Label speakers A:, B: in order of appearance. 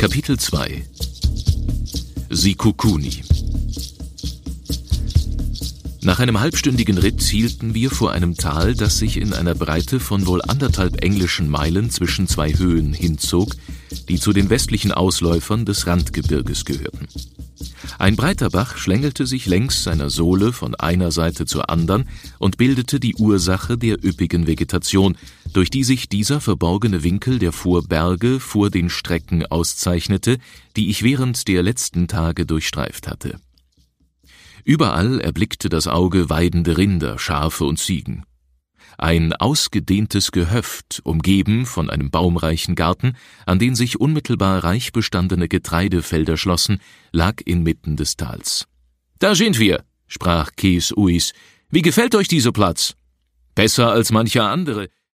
A: Kapitel 2 Sikukuni. Nach einem halbstündigen Ritt hielten wir vor einem Tal, das sich in einer Breite von wohl 1,5 englischen Meilen zwischen 2 Höhen hinzog, die zu den westlichen Ausläufern des Randgebirges gehörten. Ein breiter Bach schlängelte sich längs seiner Sohle von einer Seite zur anderen und bildete die Ursache der üppigen Vegetation, durch die sich dieser verborgene Winkel der Vorberge vor den Strecken auszeichnete, die ich während der letzten Tage durchstreift hatte. Überall erblickte das Auge weidende Rinder, Schafe und Ziegen. Ein ausgedehntes Gehöft, umgeben von einem baumreichen Garten, an den sich unmittelbar reich bestandene Getreidefelder schlossen, lag inmitten des Tals. »Da sind wir«, sprach Kees Uys. »Wie gefällt euch dieser Platz?« »Besser als mancher andere.